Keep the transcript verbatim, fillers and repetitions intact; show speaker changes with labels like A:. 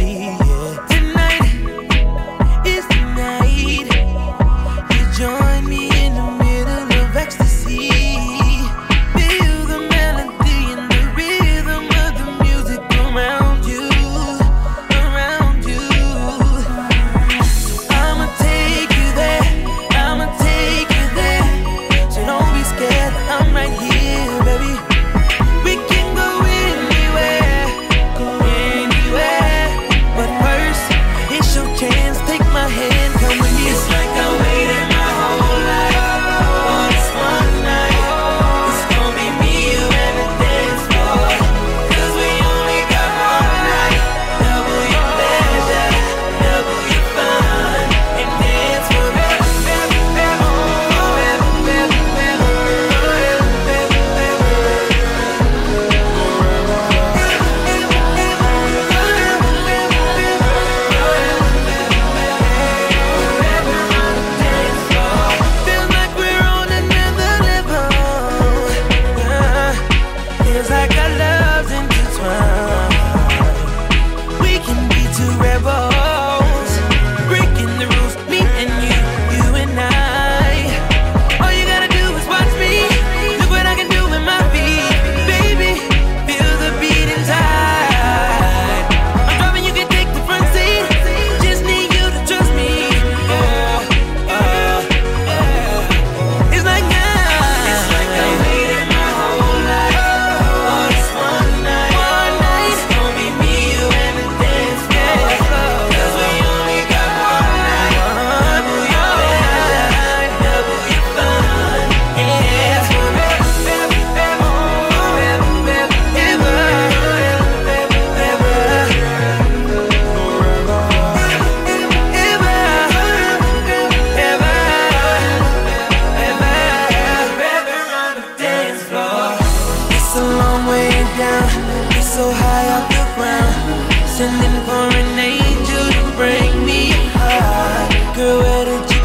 A: Yeah. Tonight is the night. You join me in the middle of ecstasy. Feel the melody and the rhythm of the music around you, around you. I'ma take you there, I'ma take you there. So don't be scared, I'm right here, baby. We can go anywhere, go anywhere. But first, it's your chance, take my hand, come with me. It's like I waited my whole life for this one night. It's gonna be me, you, and the dance floor. 'Cause we only got one night. Double your pleasure, double your fun, and dance forever. Feels like we're on another level. Yeah. Feels like our love's intertwined. We can be two rebels, breaking the rules, me and you, you and I. All you gotta do is watch me. Look what I can do with my feet, baby. Feel the beat inside. I'm driving, you can take the front seat. Just need you to trust me. Yeah, uh, yeah. It's like I, it's like I waited my whole life for this one night. One night. It's gonna be me, you, and the dance floor. 'Cause we only got one night. Double your pleasure, double your fun, and dance forever, ever, ever, it's a long way down, it's so high off the ground. Sending for an angel to bring me high. Girl, where did you